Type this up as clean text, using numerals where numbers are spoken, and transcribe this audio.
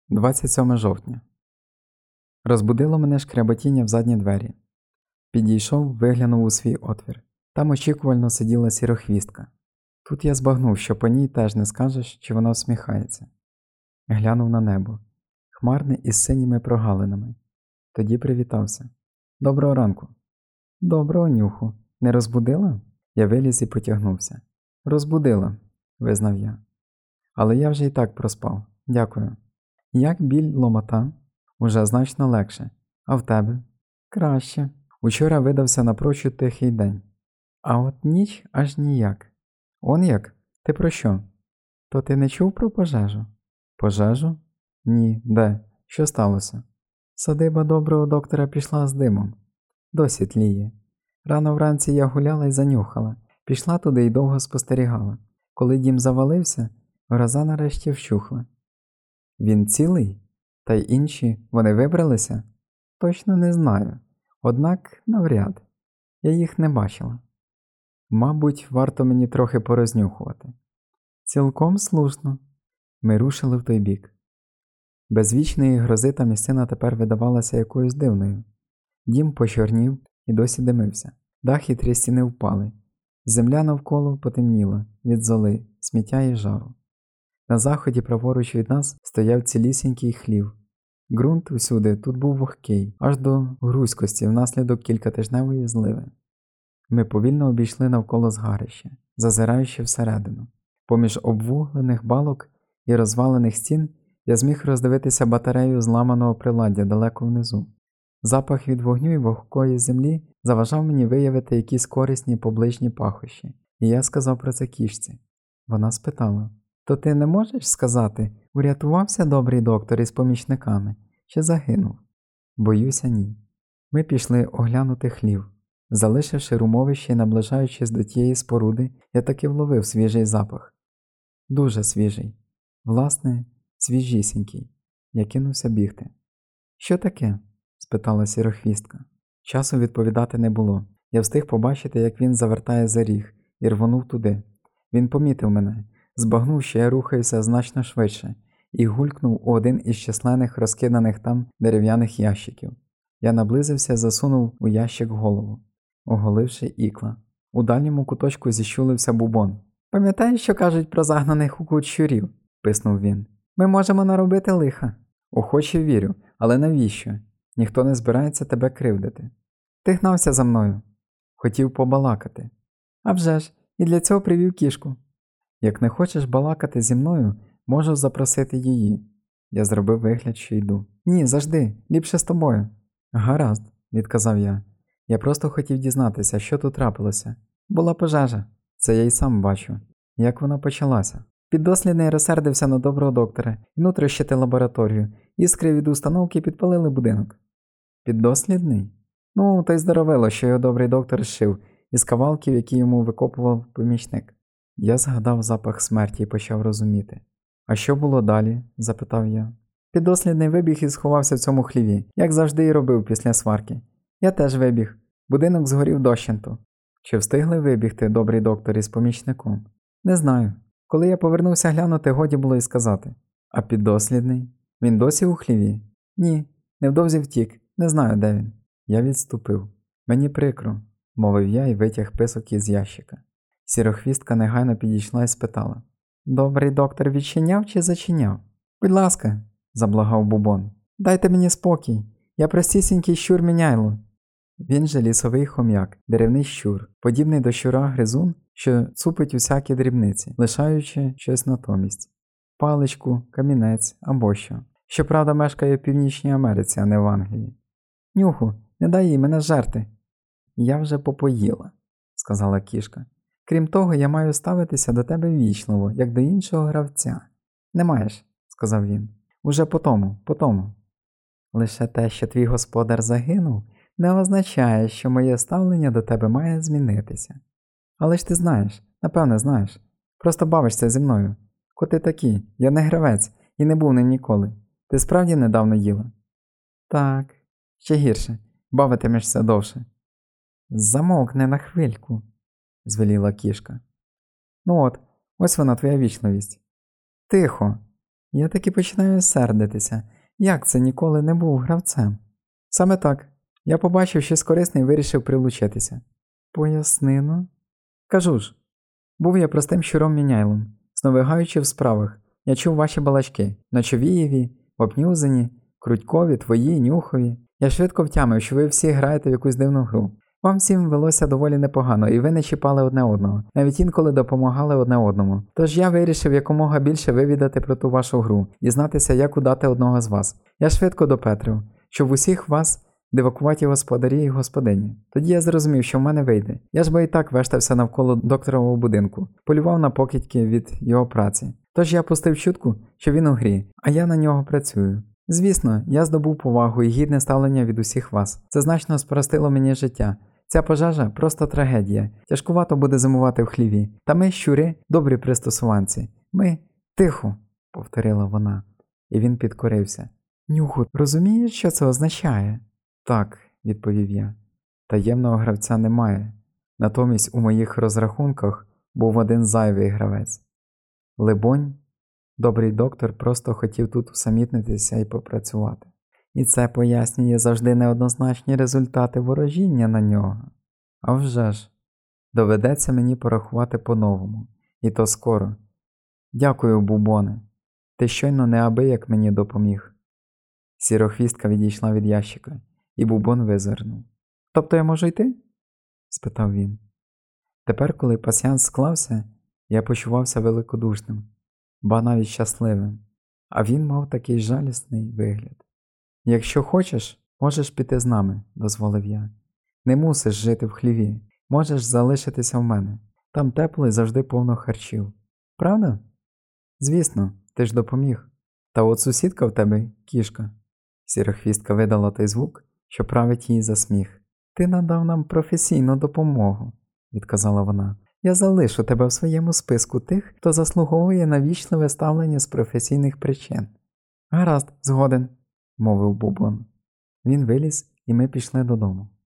27 жовтня. Розбудило мене шкряботіння в задні двері. Підійшов, виглянув у свій отвір. Там очікувально сиділа сірохвістка. Тут я збагнув, що по ній теж не скажеш, чи вона усміхається. Глянув на небо. Хмарне із синіми прогалинами. Тоді привітався. Доброго ранку. Доброго, Нюху. Не розбудила? Я виліз і потягнувся. Розбудила, визнав я. Але я вже і так проспав. Дякую. Як біль, ломота? Уже значно легше. А в тебе? Краще. Учора видався напрочуд тихий день. А от ніч аж ніяк. Он як? Ти про що? То ти не чув про пожежу? Пожежу? Ні, де? Що сталося? Садиба доброго доктора пішла з димом. Досі тліє. Рано вранці я гуляла й занюхала. Пішла туди й довго спостерігала. Коли дім завалився, гроза нарешті вщухла. Він цілий? Та й інші, вони вибралися? Точно не знаю. Однак навряд. Я їх не бачила. Мабуть, варто мені трохи порознюхувати. Цілком слушно. Ми рушили в той бік. Без вічної грози та місцина тепер видавалася якоюсь дивною. Дім почорнів і досі димився. Дах і 3 стіни впали. Земля навколо потемніла від золи, сміття і жару. На заході праворуч від нас стояв цілісінький хлів. Ґрунт усюди тут був вогкий, аж до грузькості внаслідок кількатижневої зливи. Ми повільно обійшли навколо згарище, зазираючи всередину. Поміж обвуглених балок і розвалених стін я зміг роздивитися батарею зламаного приладдя далеко внизу. Запах від вогню і вогкої землі заважав мені виявити якісь корисні поближні пахощі, і я сказав про це кішці. Вона спитала: «То ти не можеш сказати, урятувався добрий доктор із помічниками, чи загинув?» Боюся, ні. Ми пішли оглянути хлів. Залишивши румовище і наближаючись до тієї споруди, я таки вловив свіжий запах. Дуже свіжий. Власне, свіжісінький. Я кинувся бігти. «Що таке?» – спитала сірохвістка. Часу відповідати не було. Я встиг побачити, як він завертає за ріг, і рвонув туди. Він помітив мене, збагнув, що я рухаюся значно швидше, і гулькнув у один із численних розкиданих там дерев'яних ящиків. Я наблизився і засунув у ящик голову, оголивши ікла. У дальньому куточку зіщулився бубон. «Пам'ятаєш, що кажуть про загнаних у кут щурів?» – писнув він. «Ми можемо наробити лиха». «Охоче вірю, але навіщо? Ніхто не збирається тебе кривдити». «Ти гнався за мною». «Хотів побалакати». «А вже ж, і для цього привів кішку». «Як не хочеш балакати зі мною, можу запросити її». Я зробив вигляд, що йду. «Ні, завжди, ліпше з тобою». «Гаразд», – відказав я. «Я просто хотів дізнатися, що тут трапилося. Була пожежа». «Це я й сам бачу». «Як вона почалася?» Піддослідний розсердився на доброго доктора і нутрощити лабораторію. Іскри від установки підпалили будинок. Піддослідний? Ну, той здоровило, що його добрий доктор зшив із кавалків, які йому викопував помічник. Я згадав запах смерті і почав розуміти. «А що було далі?» – запитав я. Піддослідний вибіг і сховався в цьому хліві, як завжди і робив після сварки. Я теж вибіг. Будинок згорів дощенту. Чи встигли вибігти добрий доктор із помічником? Не знаю. Коли я повернувся глянути, годі було й сказати. А піддослідний? Він досі у хліві? Ні, невдовзі втік. Не знаю, де він. Я відступив. Мені прикро, мовив я і витяг писок із ящика. Сірохвістка негайно підійшла і спитала. Добрий доктор відчиняв чи зачиняв? Будь ласка, заблагав бубон. Дайте мені спокій. Я простісінький щур-міняйло. Він же лісовий хом'як, деревний щур, подібний до щура-гризун, що цупить усякі дрібниці, лишаючи щось натомість. Паличку, камінець або що. Щоправда, мешкає в Північній Америці, а не в Англії. Нюху, не дай їй мене жерти. Я вже попоїла, сказала кішка. Крім того, я маю ставитися до тебе ввічливо, як до іншого гравця. Не маєш, сказав він. Уже потому. Лише те, що твій господар загинув, не означає, що моє ставлення до тебе має змінитися. Але ж ти знаєш, напевне знаєш. Просто бавишся зі мною. Коти такі, я не гравець і не був ним ніколи. Ти справді недавно їла? Так, ще гірше, бавитимешся довше. Замовкни на хвильку, звеліла кішка. Ну от, ось вона твоя вічливість. Тихо, Я таки починаю сердитися. Як це ніколи не був гравцем? Саме так. Я побачив щось корисне і вирішив прилучитися. Поясни, ну? Кажу ж, був я простим щуром-міняйлом, сновигаючи в справах. Я чув ваші балачки, ночовієві, обнюзені, крутькові, твої, нюхові. Я швидко втямив, що ви всі граєте в якусь дивну гру. Вам всім велося доволі непогано, і ви не чіпали одне одного, навіть інколи допомагали одне одному. Тож я вирішив якомога більше вивідати про ту вашу гру, дізнатися, як удати одного з вас. Я швидко допетрив, що в усіх вас дивакуваті господарі і господині. Тоді я зрозумів, що в мене вийде. Я ж би і так вештався навколо докторового будинку, полював на покидьки від його праці. Тож я пустив чутку, що він у грі, а я на нього працюю. Звісно, я здобув повагу і гідне ставлення від усіх вас. Це значно спростило мені життя. Ця пожежа просто трагедія. Тяжкувато буде зимувати в хліві. Та ми, щури, добрі пристосуванці. Ми тихо, повторила вона, і він підкорився. Нюху, розумієш, що це означає? Так, відповів я. Таємного гравця немає. Натомість у моїх розрахунках був один зайвий гравець. Либонь, добрий доктор просто хотів тут усамітнитися і попрацювати. І це пояснює завжди неоднозначні результати ворожіння на нього. А вже ж, доведеться мені порахувати по-новому. І то скоро. Дякую, бубоне. Ти щойно неабияк мені допоміг. Сірохвістка відійшла від ящика, і бубон визирнув. Тобто я можу йти? Спитав він. Тепер, коли пасьянс склався, я почувався великодушним, ба навіть щасливим, а він мав такий жалісний вигляд. Якщо хочеш, можеш піти з нами, дозволив я. Не мусиш жити в хліві, можеш залишитися в мене. Там тепло і завжди повно харчів. Правда? Звісно, ти ж допоміг. Та от сусідка в тебе кішка. Сірохвістка видала той звук, що править її за сміх. Ти надав нам професійну допомогу, відказала вона. Я залишу тебе в своєму списку тих, хто заслуговує на вічливе ставлення з професійних причин. Гаразд, згоден, мовив бубон. Він виліз, і ми пішли додому.